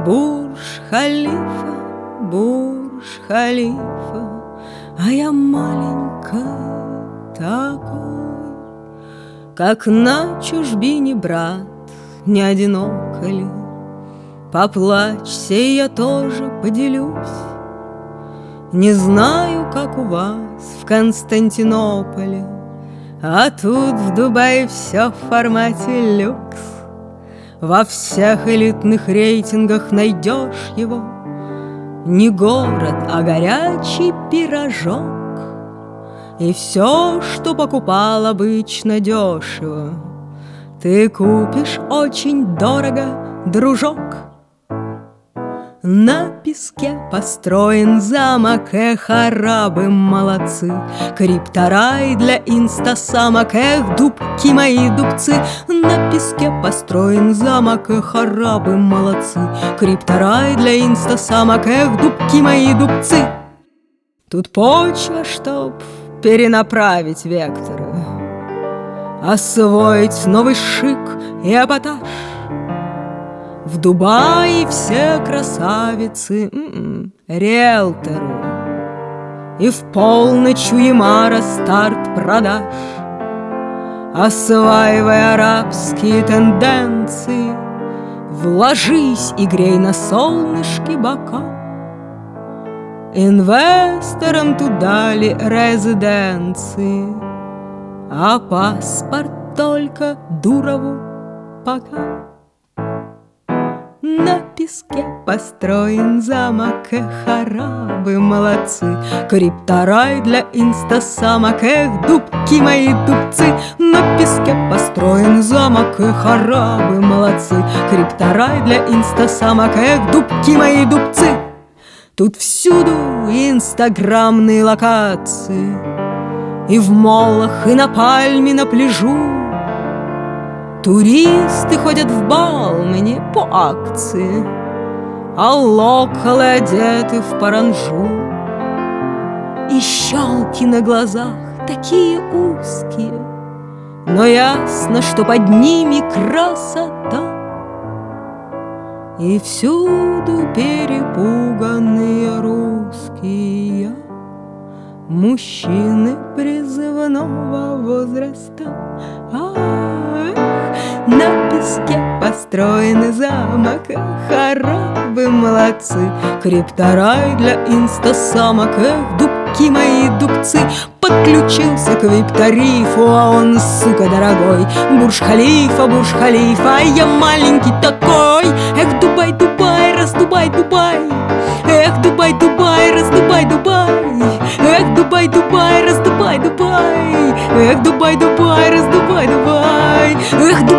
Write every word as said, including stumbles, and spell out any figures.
Бурдж-Халифа, Бурдж-Халифа, а я маленькая такой. Как на чужбине, брат, не одиноко ли? Поплачься, и я тоже поделюсь. Не знаю, как у вас в Константинополе, а тут в Дубае все в формате люкс. Во всех элитных рейтингах найдешь его. Не город, а горячий пирожок. И все, что покупал обычно дешево, ты купишь очень дорого, дружок. На песке построен замок, эх, арабы молодцы. Крипторай для инстасамок, эх, дубки мои дубцы. На песке построен замок, эх, арабы молодцы. Крипторай для инстасамок, эх, дубки мои дубцы. Тут почва, чтоб перенаправить векторы, освоить новый шик и эпатаж. В Дубае все красавицы м-м, риэлторы, и в полночь у Ямара старт продаж. Осваивая арабские тенденции, вложись и грей на солнышке бока. Инвесторам тут дали резиденции, а паспорт только Дурову пока. На песке построен замок, эх, арабы молодцы. Крипторай для инстасамок, эх, дубки мои дубцы. На песке построен замок, эх, арабы молодцы. Крипторай для инстасамок, эх, дубки мои дубцы. Тут всюду инстаграмные локации, и в молах, и на пальме, на пляжу. Туристы ходят в Балмине по акции, а локалы одеты в паранжу. И щелки на глазах такие узкие, но ясно, что под ними красота. И всюду перепуганные русские мужчины призывного возраста. Ах, на песке построен замок, эх, арабы молодцы. Крипторай для инстасамок, эх, дубки мои дубцы. Подключился к вип-тарифу, а он, сука, дорогой. Бурдж-Халифа, Бурдж-Халифа, а я маленький такой. Эх, Дубай, Дубай, раздубай, Дубай. Эх, Дубай, Дубай, раздубай, Дубай. Эх, Дубай, Дубай, раздубай, Дубай. Эх, Дубай, Дубай, раздубай, Дубай. Эх, Дубай.